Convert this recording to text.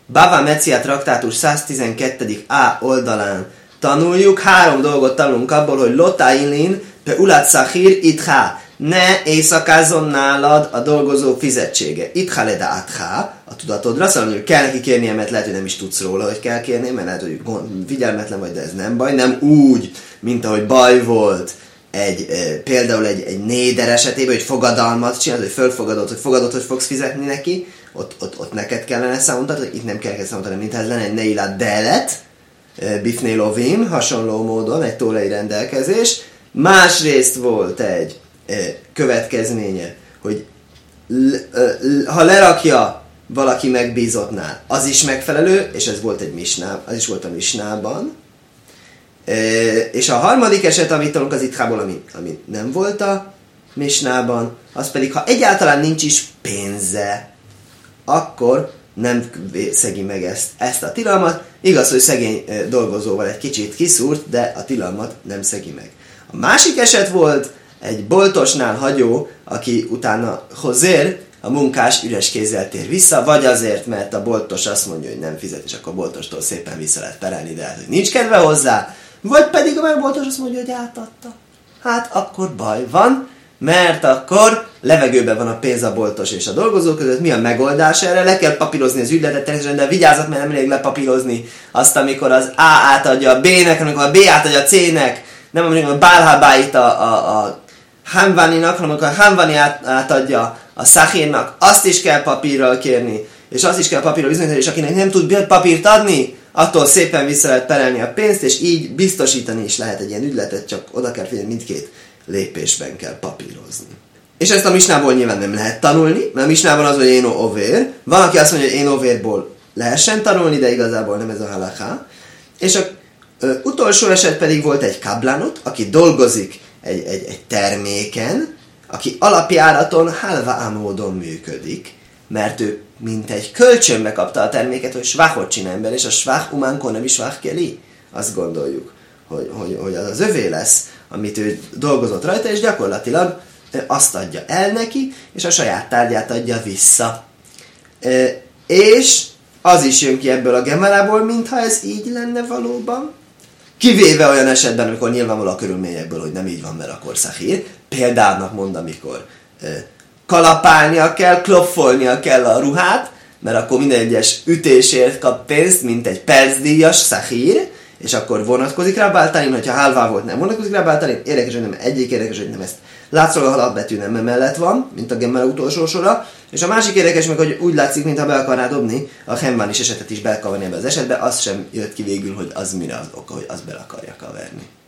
Bava Metzia traktátus 112. A oldalán tanuljuk. 3 dolgot tanulunk abból, hogy Lotailin pe ulat szachír itthá. Ne éjszakázzon nálad a dolgozó fizetsége. Itthá le átthá, a tudatodra, szóval mondjuk kell neki kérnie, mert lehet, hogy nem is tudsz róla, hogy kell kérni, mert lehet, hogy figyelmetlen vagy, de ez nem baj. Nem úgy, mint ahogy baj volt például egy néder esetében, hogy fogadalmat csinálod, hogy fogadod, hogy fogsz fizetni neki, ott neked kellene számoltatni, itt nem kell számoltatni, mint ez lenne egy neilat delet, bifnei lovim, hasonló módon, egy tórai rendelkezés. Másrészt volt egy következménye, hogy ha lerakja valaki megbízottnál, az is megfelelő, és ez volt az is volt a misnában. És a harmadik eset, amit tanulunk az ithából, ami nem volt a misnában, az pedig, ha egyáltalán nincs is pénze, akkor nem szegi meg ezt a tilalmat. Igaz, hogy szegény dolgozóval egy kicsit kiszúrt, de a tilalmat nem szegi meg. A másik eset volt egy boltosnál hagyó, aki utána hozér, a munkás üres kézzel tér vissza, vagy azért, mert a boltos azt mondja, hogy nem fizet, és akkor a boltostól szépen vissza lehet perelni, de hogy nincs kedve hozzá, vagy pedig a megboltos azt mondja, hogy átadta. Hát akkor baj van, mert akkor levegőben van a pénz a boltos és a dolgozó között. Mi a megoldás erre? Le kell papírozni az ügyletet természetesen, de vigyázzat, mert nem elég lepapírozni azt, amikor az A átadja a B-nek, amikor a B átadja a C-nek, nem amikor a Bálhábáit a Hanvaninak, hanem amikor a Hanvani átadja a Szachírnak, azt is kell papírral kérni, és azt is kell papírral bizonyítani, és akinek nem tud papírt adni, attól szépen vissza lehet perelni a pénzt, és így biztosítani is lehet egy ilyen ügyletet, csak oda kell figyelni, mindkét lépésben kell papírozni. És ezt a misnából nyilván nem lehet tanulni, mert a misnában az, hogy éno ovér. Van, aki azt mondja, hogy éno ovérból lehessen tanulni, de igazából nem ez a halaká. És az utolsó eset pedig volt egy kablanot, aki dolgozik egy terméken, aki alapjáraton halva módon működik, mert ő mint egy kölcsönbe kapta a terméket, hogy svachot csinál ember, és a svach umánkon nem is svach keli. Azt gondoljuk, hogy az övé lesz, amit ő dolgozott rajta, és gyakorlatilag azt adja el neki, és a saját tárgyát adja vissza. És az is jön ki ebből a gemarából, mintha ez így lenne valóban. Kivéve olyan esetben, amikor nyilvánvaló a körülményekből, hogy nem így van, mert akkor szahír. Például mond, amikor kalapálnia kell, klopfolnia kell a ruhát, mert akkor minden egyes ütésért kap pénzt, mint egy percdíjas szahír, és akkor vonatkozik rá Báltánin, hogyha hálvá volt, nem vonatkozik rá Báltánin, érdekes, hogy nem egyik, érdekes, hogy nem ezt. Látszólag a halálbetű nem mellett van, mint a Gemara utolsó sora, és a másik érdekes meg, hogy úgy látszik, mintha be akarná dobni, a Hemban is esetet is be akavarni ebbe az esetbe, az sem jött ki végül, hogy az mire az oka, hogy azt be akarja kaverni.